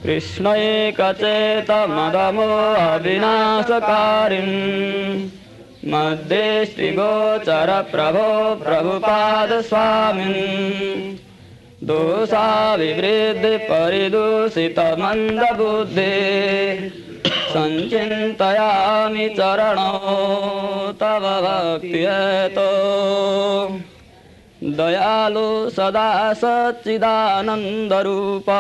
कृष्णैकचेतमदमोऽविनाशकारिन् मध्ये श्रीगोचर प्रभो प्रभुपादस्वामिन् दोषाविवृद्धि परिदूषितमन्दबुद्धे संचिन्तयामि चरणौ तव भक्त्यतो दयालु सदा सच्चिदानन्दरूपा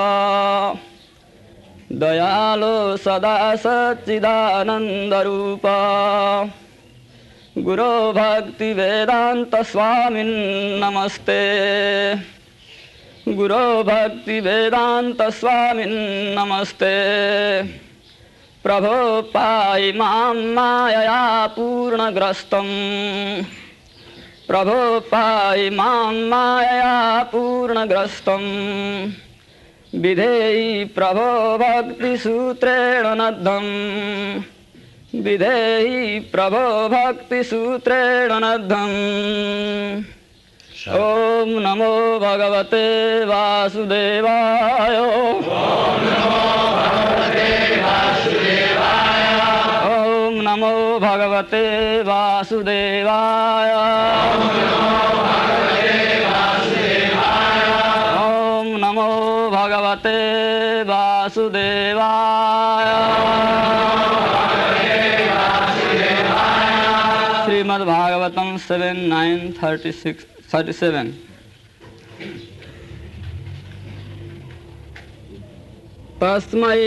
दयालु सदा सच्चिदानन्दरूपा गुरो भक्ति वेदांत स्वामिन् नमस्ते गुरो भक्ति वेदांत स्वामिन् नमस्ते प्रभो पाहि मां मायया पूर्णग्रस्तम् प्रभो पाहि मां मायया पूर्णग्रस्तम् विधेहि प्रभो भक्तिसूत्रेण नद्धम् विधेहि प्रभो भक्तिसूत्रेण नद्धम् ओम नमो भगवते वासुदेवाय ओम नमो भगवते वासुदेवाय ओम नमो भगवते वासुदेवाय श्रीमद्भागवतम 7:9-37 तस्मै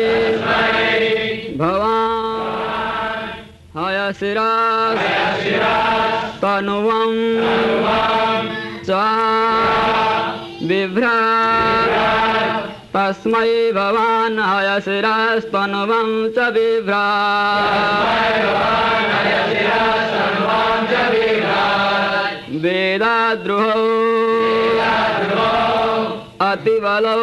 भवान् हयशिरास् तनुवं च बिभ्राट् तस्मै भवान् हयशिरास् तनुवं च बिभ्राट् वेदाद्रुहौ अतिबलौ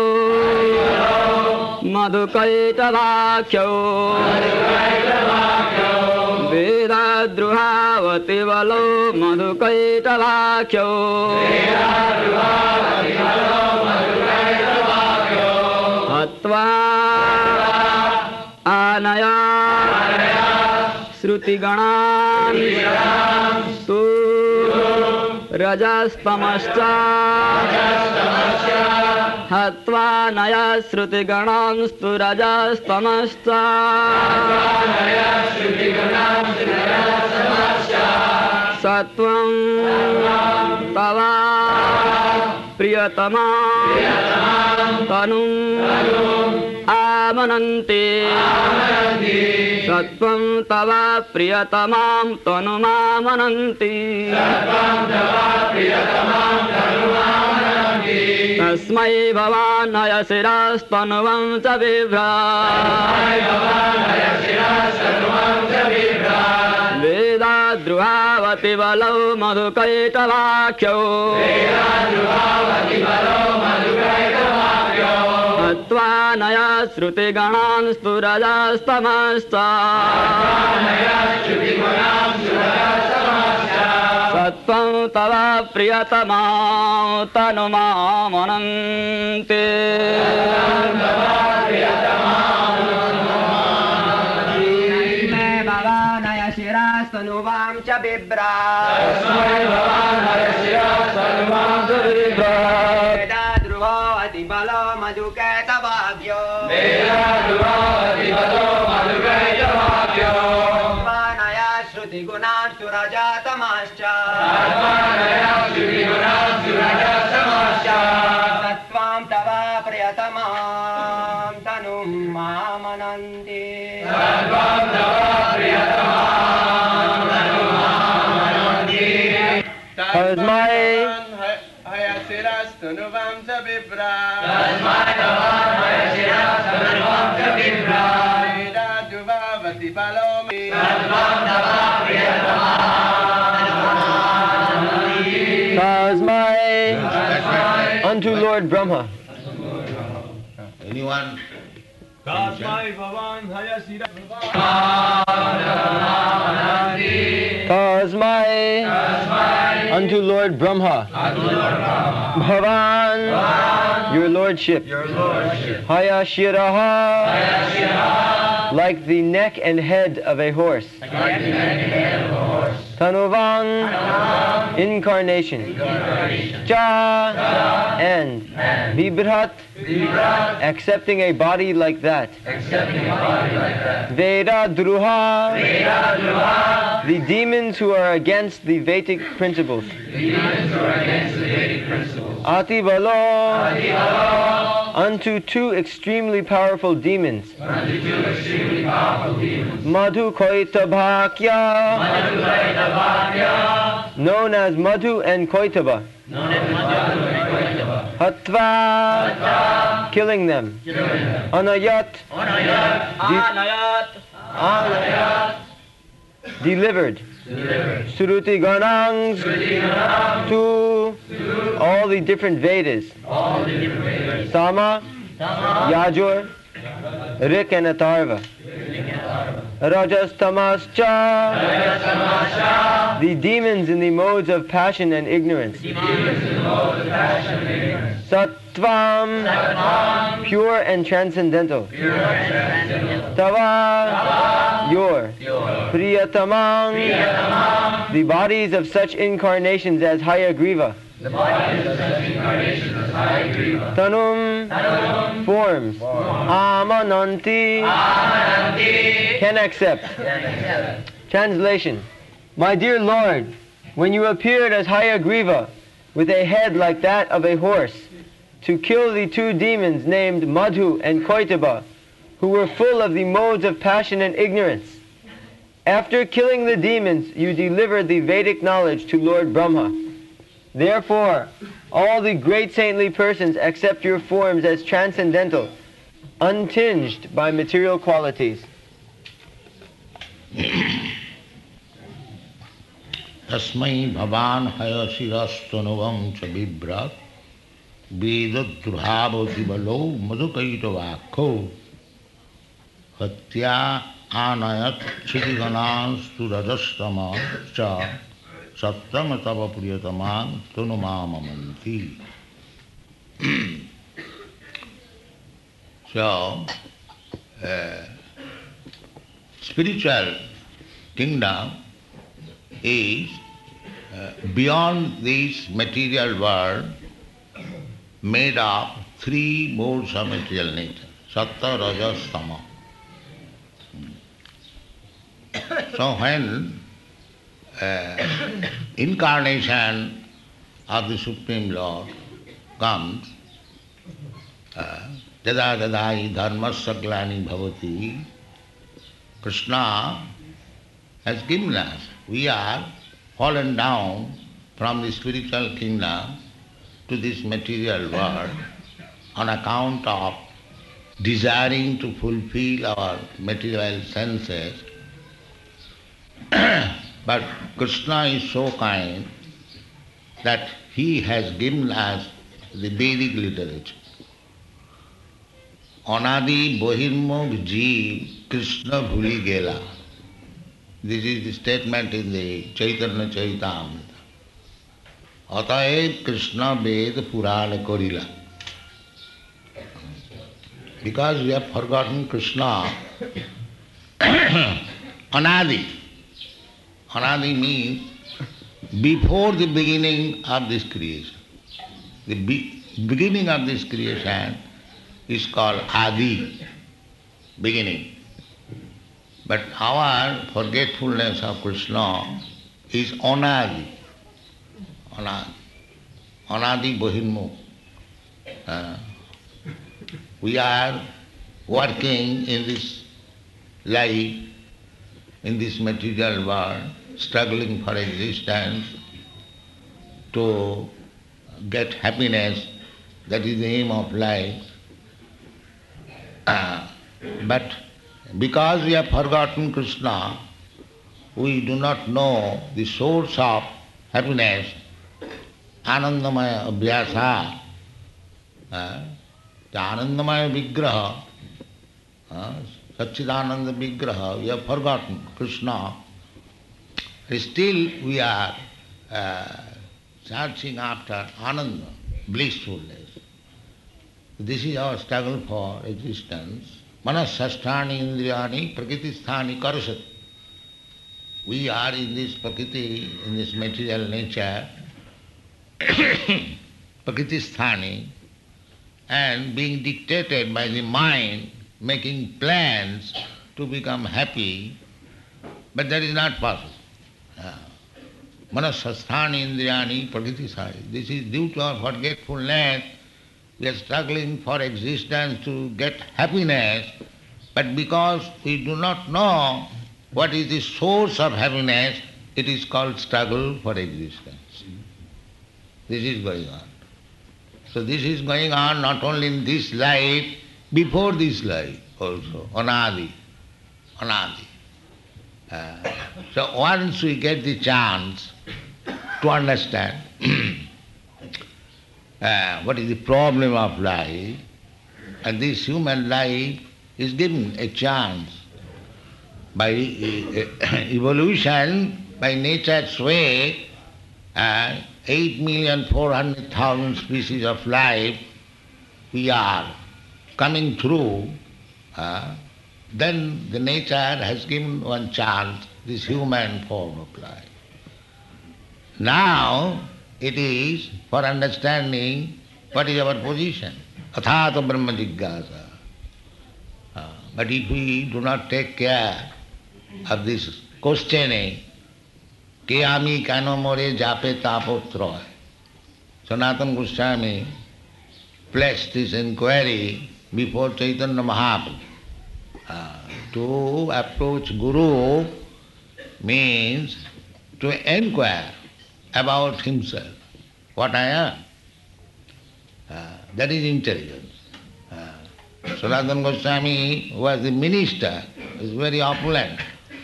मधुकैटभाख्यौ वेदाद्रुहावतिबलौ मधुकैटभाख्यौ हत्वा आनया श्रुतिगणान् तु रजस्तमश्च हत्वा नया श्रुतिगणांस्तु रजस्तमश्च सत्वं तव प्रियतमा तनुम् आमनन्ति सत्वं तव प्रियतमां तनुमामनन्ति तस्मै भवान् हयशिरास्तनुवं च बिभ्राट् वेदाद्रुहावतिबलौ मधुकैटभाख्यौ हत्वा नया श्रुतिगणांस्तु रजस्तमश्च सत्वं तव प्रियतमां तनुमामनन्ति भवान् हयशिरास्तनुवां च बिभ्राट् वेदाद्रुहो अतिबलो मधुकैटभाख्यो नया श्रुतिगुणांस्तु रजस्तमश्च सत्वं तव प्रियतमां तनुं मामनन्ति तस्मै हयशिरास्तनुवां च बिभ्राट् वेदाद्रुहावतिबलौ तस्मै unto Lord Brahma. Anyone? तस्मै भवान् तस्मै unto Lord Brahma. Bhavan Your Lordship. Hayashiraha, like the neck and head of a horse. Tanuvang, incarnation. Cha, and. Vibrat, accepting a body like that. Veda Druha, the demons who are against the Vedic principles. Ati Balo, unto two extremely powerful demons. Madhu Koitabhakya, known as Madhu and Koitaba. Hatva, killing them. Anayat, delivered. Suruti Ganangs, to all the different Vedas. Sama, Yajur, Rik and Atharva. Rajas Tamascha, the demons in the modes of passion and ignorance. Sattvam, pure and transcendental. Tava, your. Priyatamang, the bodies of such incarnations as Hayagriva. Tanum, forms. Amananti, can accept. Translation. My dear Lord, when you appeared as Hayagriva, with a head like that of a horse, to kill the two demons named Madhu and Koitaba, who were full of the modes of passion and ignorance. After killing the demons, you delivered the Vedic knowledge to Lord Brahma. Therefore, all the great saintly persons accept your forms as transcendental, untinged by material qualities. Tasmai bhavan hayasirastanuvam cha vibrat vedadruhavati balo madhukaitavakho hatya anayat chitigananstu rajastama cha sattam tava priyatamang tunumamamanti. So, spiritual kingdom is beyond this material world, made of three modes of material nature, sattva, rajas, tama. So when incarnation of the Supreme Lord comes, Dada dadai dharmasya glani bhavati, Krishna has given us. We are fallen down from the spiritual kingdom to this material world on account of desiring to fulfill our material senses. But Krishna is so kind that he has given us the Vedic literature. Anadi Bohirmukh Jeev Krishna Bhuli Gela. This is the statement in the Chaitanya Charitamrita. Ataev Krishna Ved Purana Korila. Because we have forgotten Krishna, Anadi. Anadi means before the beginning of this creation. The beginning of this creation is called Adi, beginning. But our forgetfulness of Krishna is Anadi. Anadi Bohirmukh. We are working in this life, in this material world, struggling for existence, to get happiness. That is the aim of life. But because we have forgotten Krishna, we do not know the source of happiness, Anandamaya Abhyasa, the Anandamaya Vigraha, Satchidananda Vigraha, we have forgotten Krishna. Still we are searching after Ananda, blissfulness. This is our struggle for existence. Manasasthani indriyani prakritisthani karasat. We are in this prakriti, in this material nature, prakritisthani, and being dictated by the mind, making plans to become happy, but that is not possible. Manasasthani indriyani prakritisthani. This is due to our forgetfulness. We are struggling for existence to get happiness, but because we do not know what is the source of happiness, it is called struggle for existence. This is going on. So this is going on not only in this life, before this life also, anadi. So once we get the chance to understand what is the problem of life, and this human life is given a chance by evolution, by nature's way, 8,400,000 species of life we are coming through, then the nature has given one chance, this human form of life. Now it is for understanding what is our position. Athata Brahma Jigyasa. But if we do not take care of this questioning, Ke ami kano more jape tapotroy. Sanatana Goswami placed this inquiry before Chaitanya Mahaprabhu. To approach Guru means to inquire about himself, what I am. That is intelligence. Sanatana Goswami was the minister, is very opulent.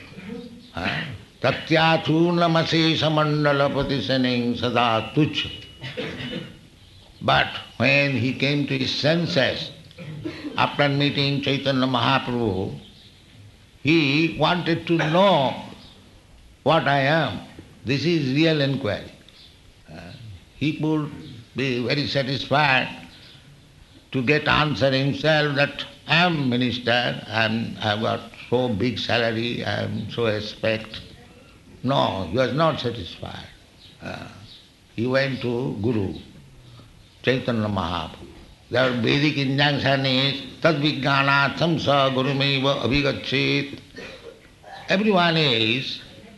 Tatyaturnamashesha mandalapati saning sada tuchha. But when he came to his senses, after meeting Chaitanya Mahaprabhu, he wanted to know what I am. This is real inquiry. He could be very satisfied to get answer himself that I am minister, I have got so big salary, I am so expect. No, he was not satisfied. He went to Guru, Chaitanya Mahaprabhu. Their Vedic injunction is Tadvijnana Samsa Gurumeva Abhigachet. Everyone is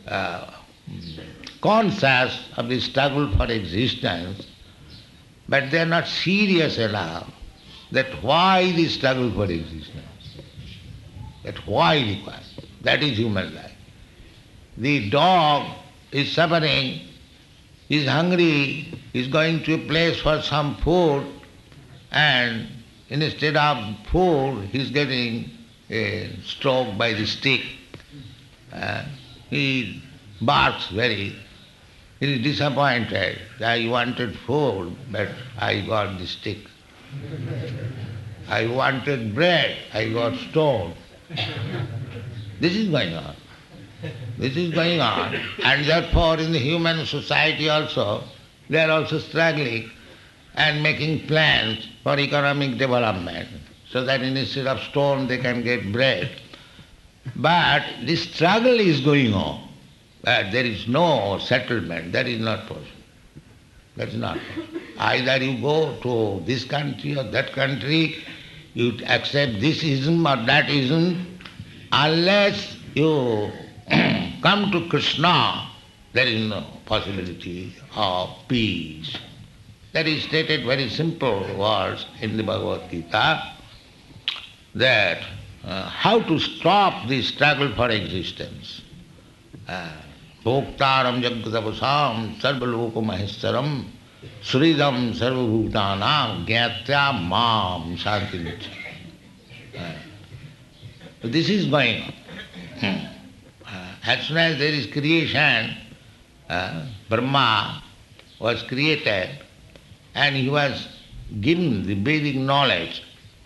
conscious of the struggle for existence, but they are not serious enough that why the struggle for existence, that why required. That is human life. The dog is suffering, is hungry, is going to a place for some food, and instead of food he is getting stroked by the stick. He barks very. He is disappointed. I wanted food, but I got the stick. I wanted bread, I got stoned. This is going on. This is going on. And therefore in the human society also, they are also struggling and making plans for economic development, so that instead of stone they can get bread. But this struggle is going on. But there is no settlement. That is not possible. That is not possible. Either you go to this country or that country, you accept this ism or that ism, unless you come to Krishna, there is no possibility of peace. That is stated very simple words in the Bhagavad Gita, that how to stop this struggle for existence. Bhoktaram jagatavasam sarvaloka maheshwaram suridam sarvabhutanam gyatya mam shantinich. This is going on. As soon as there is creation, Brahma was created and he was given the Vedic knowledge.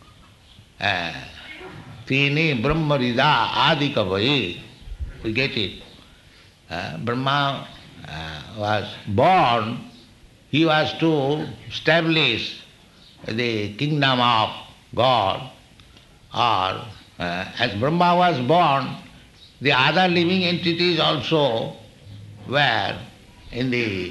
Tine Brahma Rida Adikavaye. We get it. Brahma was born, he was to establish the kingdom of God, or as Brahma was born, the other living entities also were in the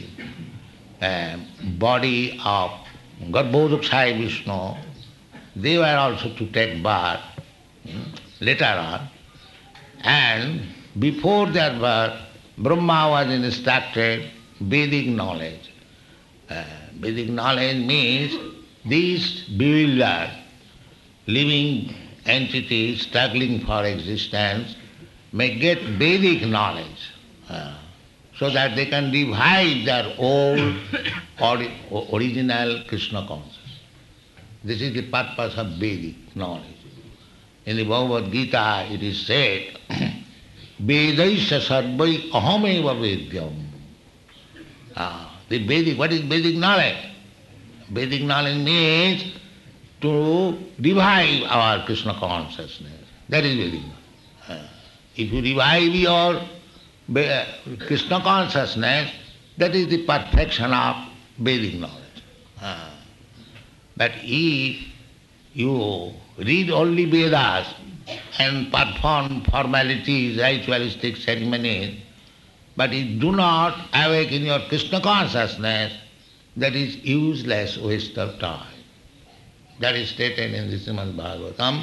body of Garbhodakshaya Vishnu. They were also to take birth later on. And before their birth, Brahma was instructed Vedic knowledge. Vedic knowledge means these bewildered living entities struggling for existence may get Vedic knowledge so that they can revive their old original Krishna consciousness. This is the purpose of Vedic knowledge. In the Bhagavad Gita it is said, Vedaisya sarvai ahameva vedyam. The Vedic, what is Vedic knowledge? Vedic knowledge means to revive our Krishna consciousness. That is Vedic knowledge. If you revive your Krishna consciousness, that is the perfection of Vedic knowledge. But if you read only Vedas and perform formalities, ritualistic ceremonies, but you do not awaken your Krishna consciousness, that is useless waste of time. That is stated in the Srimad Bhagavatam.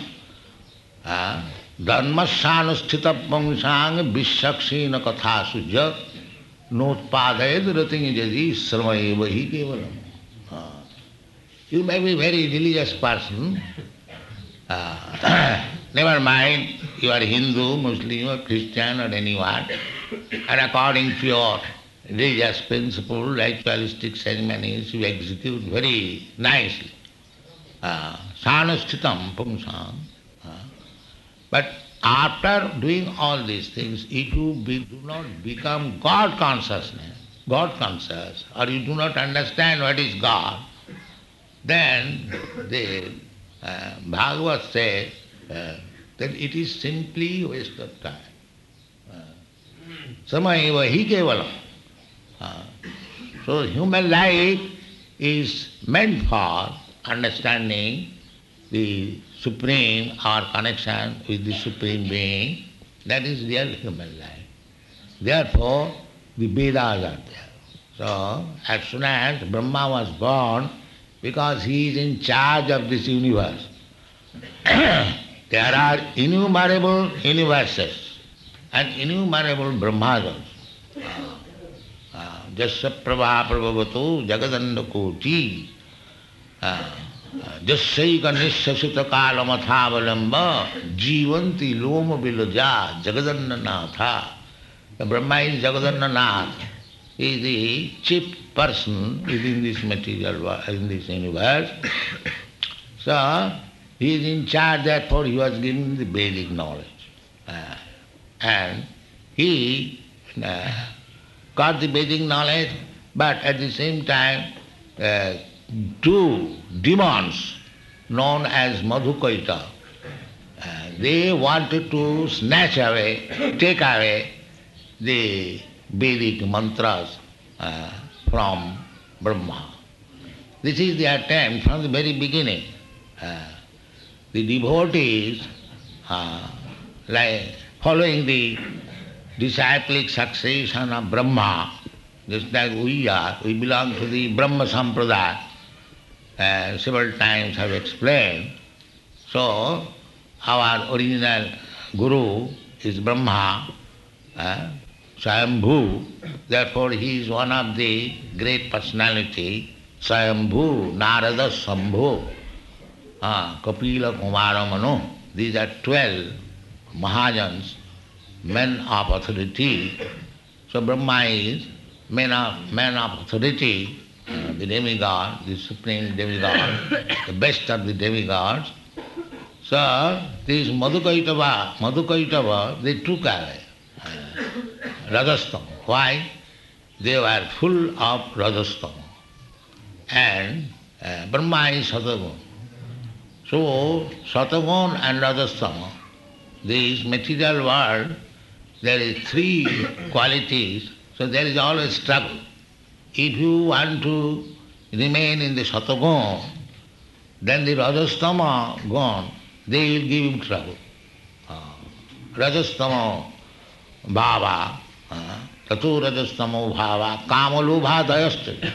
Dharmasyanusthita pamsang vishaksina katha sujya notpadayad rating jadi sramaeva hi kevalam. You may be a very religious person. Never mind, you are Hindu, Muslim or Christian or anyone. And according to your religious principle, ritualistic ceremonies, you execute very nicely. Sanasthitam pumsam. But after doing all these things, if you do not become God consciousness, God conscious, or you do not understand what is God, then the Bhagavad says that it is simply waste of time. Samayeva hi kevalam. So human life is meant for understanding the Supreme, our connection with the Supreme Being. That is real human life. Therefore, the Vedas are there. So, as soon as Brahma was born, because he is in charge of this universe, there are innumerable universes and innumerable Brahmas. Jasya prabha prabhavatu jagadanda koti jasyaika nishasita kalamathavalamba jivanti loma vilaja jagadanda natha. Brahma is Jagadanda Nath. He is the chief person within this material world, in this universe. So, he is in charge, therefore he was given the Vedic knowledge. And he got the Vedic knowledge, but at the same time, two demons known as Madhukaita, they wanted to snatch away, take away the Vedic mantras from Brahma. This is the attempt from the very beginning. The devotees, like following the disciplic succession of Brahma, just like we are, we belong to the Brahma Sampradaya, several times I have explained. So, our original Guru is Brahma, Swayambhu, therefore he is one of the great personality, Swayambhu, Narada Sambhu, Kapila Kumara Manu. These are 12 Mahajans, men of authority. So Brahma is man of authority, the demigod, the supreme demigod, the best of the demigods. So these Madhukaitava, they took away Rajastama. Why? They were full of Rajastama. And Brahma is Satagun. So Satagun and Rajastama, this material world, there is 3 qualities, so there is always struggle. If you want to remain in the Satagun, then the Rajastama gone, they will give you trouble. Rajastama bhava, tatu Rajastamo bhava, kamalubha dayaste.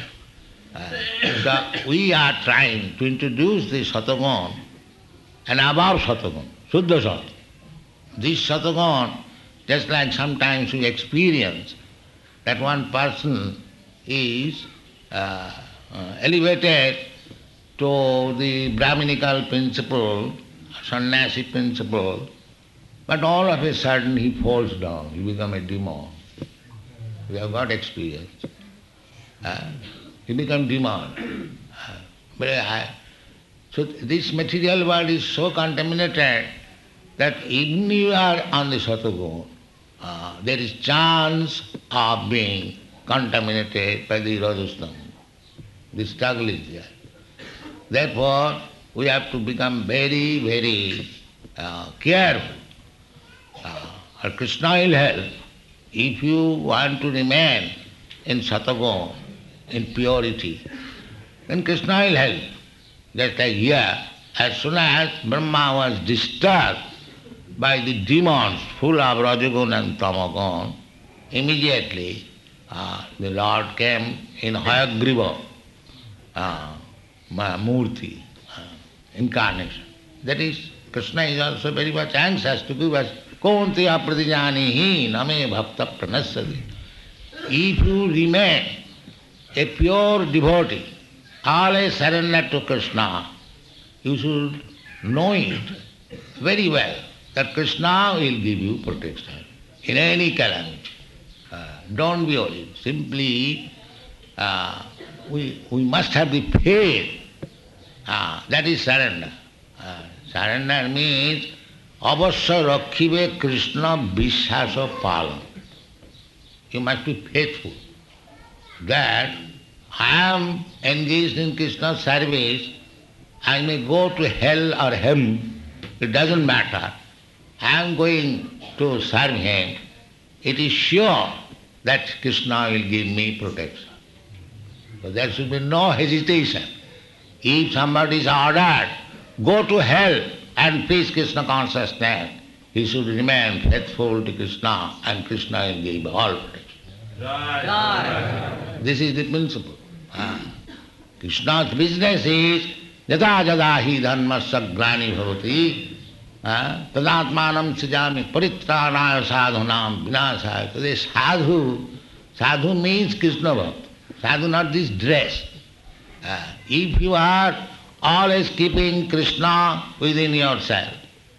So we are trying to introduce the Satagun and above Satagun, Suddha Sat. This Satagun, just like sometimes we experience that one person is elevated to the Brahminical principle, sannyasi principle, but all of a sudden he falls down, he becomes a demon. We have got experience. He becomes demon. So this material world is so contaminated that even you are on the Satagun, there is chance of being contaminated by the Rajastama. The struggle is there. Therefore, we have to become very, very careful. Or Krishna will help. If you want to remain in Satagun, in purity, then Krishna will help. Just like here, as soon as Brahma was disturbed by the demons full of Rajagun and Tamagun, immediately the Lord came in Hayagriva Murti, incarnation. That is, Krishna is also very much anxious to give us Konti apradijanihi name bhakta pranasadi. If you remain a pure devotee, always surrender to Krishna, you should know it very well that Krishna will give you protection in any calamity. Don't be worried. Simply, we must have the faith. That is surrender. Surrender means avasya rakhibe Krishna vishwasa palam. You must be faithful that I am engaged in Krishna's service. I may go to hell or heaven, it doesn't matter. I am going to serve him. It is sure that Krishna will give me protection. So there should be no hesitation. If somebody is ordered, go to hell and preach Krishna consciousness, he should remain faithful to Krishna and Krishna will give all protection. This is the principle. Krishna's business is yada jada hi dharmasya glani bhavati tadatmanam sijami paritranaya sadhunam vinasaya. So this sadhu means Krishna bhakta. Sadhu not this dress. If you are always keeping Krishna within yourself,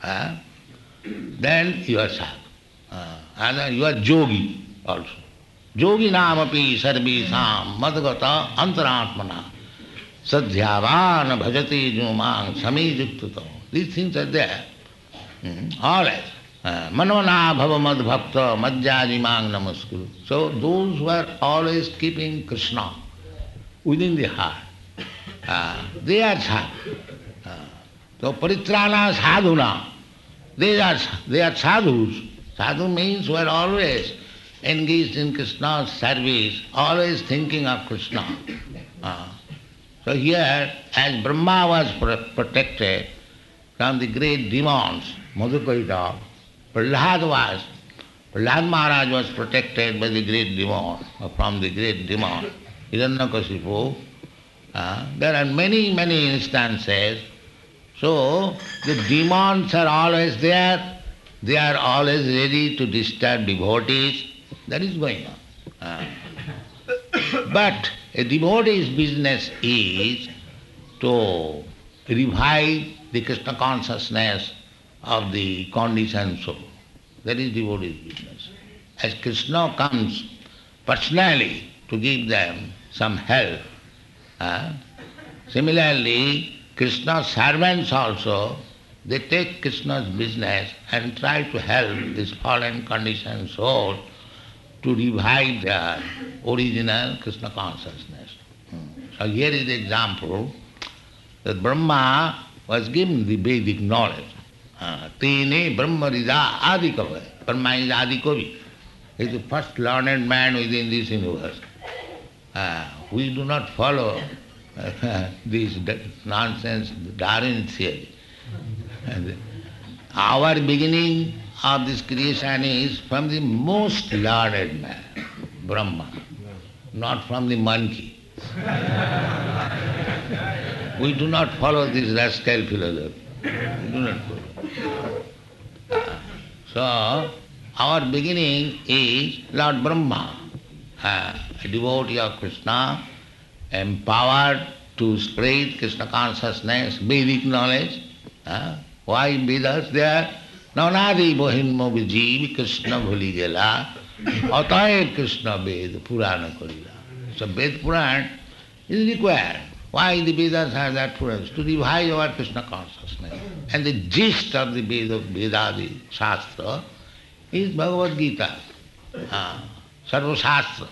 then you are sadhu. And you are yogi also. Yogi namapi sarvisam madgata antaratmana sadhyavan bhajati jumang samijuktato. These things are there. Always. Manvana bhava mad bhakta madhyajimang namaskuru. So those who are always keeping Krishna within the heart, they are sadhu. So paritrana sadhuna, they are sadhus. Sadhu means who are always engaged in Krishna's service, always thinking of Krishna. So here, as Brahma was protected from the great demons, Madhukaita, Prahlad Maharaj was protected by the great demon, from the great demon, Hiranyakasipu. There are many, many instances. So the demons are always there. They are always ready to disturb devotees. That is going on. But a devotee's business is to revive the Krishna consciousness of the conditioned soul. That is devotee's business. As Krishna comes personally to give them some help, similarly, Krishna's servants also, they take Krishna's business and try to help this fallen conditioned soul to revive their original Krishna consciousness. So here is the example that Brahma was given the Vedic knowledge. Tene Brahma Rija Adikava. Brahma is Adikavi. He is the first learned man within this universe. We do not follow this nonsense Darwin theory. And our beginning of this creation is from the most learned man, Brahma, not from the monkey. We do not follow this rascal philosophy. We do not follow. So, our beginning is Lord Brahma, a devotee of Krishna, empowered to spread Krishna consciousness, Vedic knowledge. Why Vedas? They are Nanadi Bohinmo Vijiv Krishna Bhuli Gela Ataye Krishna Ved Purana Korila. So Ved Puran is required. Why the Vedas have that Puran? To revive our Krishna consciousness. And the gist of the Vedadi Shastra is Bhagavad Gita. Sarva Shastra,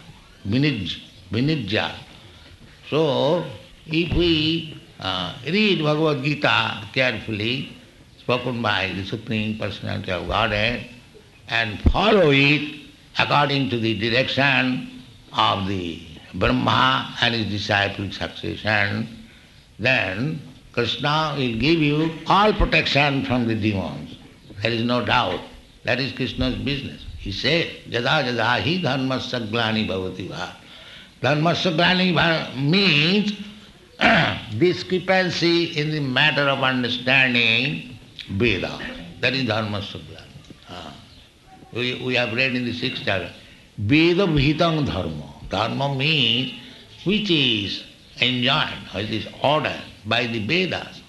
Vinidja. So, if we read Bhagavad Gita carefully, spoken by the Supreme Personality of Godhead, and follow it according to the direction of the Brahma and his disciplic succession, then Krishna will give you all protection from the demons. There is no doubt. That is Krishna's business. He said, Jada jada hi dharmasya glani bhavati va. Dharmasya glani means discrepancy in the matter of understanding Veda. That is dharmasya glani. We have read in the 6th chapter, Veda bhitang dharma. Dharma means which is enjoined, which is ordered by the Vedas.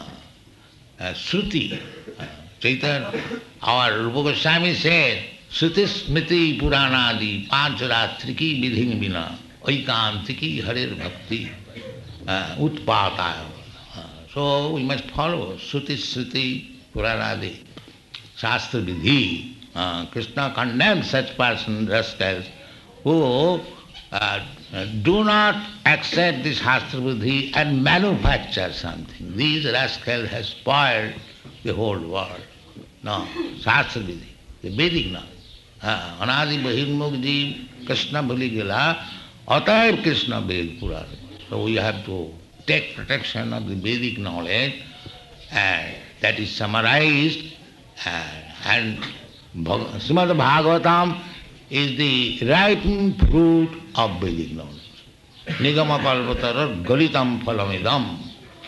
Shruti. Chaitanya, our Rupa Goswami said, Shruti smriti puranadi pancharatriki vidhin vina aikantiki harir bhakti utpataya. So we must follow Shruti smriti puranadi shastra vidhi. Krishna condemns such persons, rascals, who do not accept this Shastra Buddhi and manufacture something. These rascals have spoiled the whole world. No, Shastra Buddhi, the Vedic knowledge. Anadi Bahirmukh Jeev Krishna Bhuli Gila Atair Krishna Ved Purana. So we have to take protection of the Vedic knowledge, and that is summarized, and Srimad Bhagavatam is the ripened fruit of Vedic knowledge. Nigama kalpatara galitam phalamidam.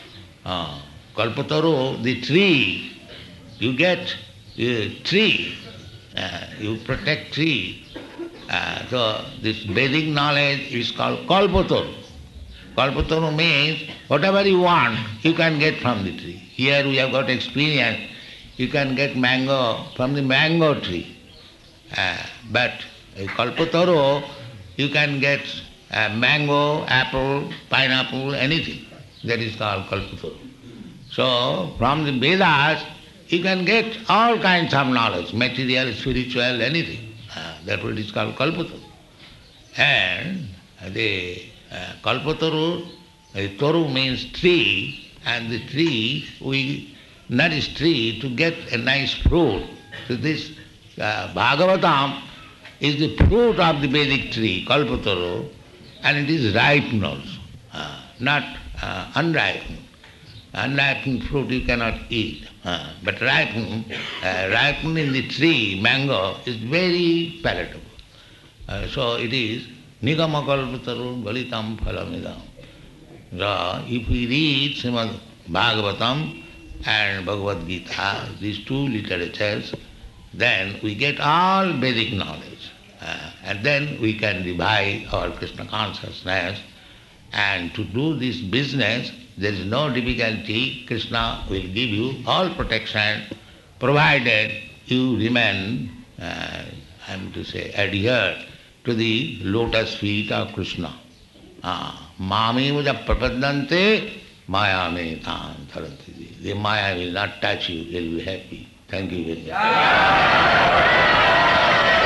Kalpataru, the tree, you get a tree, you protect tree. So this Vedic knowledge is called kalpataru. Kalpataru means whatever you want, you can get from the tree. Here we have got experience, you can get mango from the mango tree. But a kalpataru, you can get mango, apple, pineapple, anything. That is called kalpataru. So, from the Vedas, you can get all kinds of knowledge, material, spiritual, anything. That's what is called kalpataru. And the kalpataru, toru means tree, and the tree, we nourish tree to get a nice fruit. So this Bhagavatam is the fruit of the Vedic tree, kalpataru, and it is ripened also, not unripened. Unripened fruit you cannot eat, but ripened in the tree, mango, is very palatable. So it is nigama kalpataru galitam phalamidam. So if we read Srimad Bhagavatam and Bhagavad Gita, these two literatures, then we get all Vedic knowledge. And then we can revive our Krishna consciousness. And to do this business, there is no difficulty. Krishna will give you all protection, provided you remain, adhere to the lotus feet of Krishna. Mami vaja prapadante maya me tan taranti. The maya will not touch you, you will be happy. Thank you very much.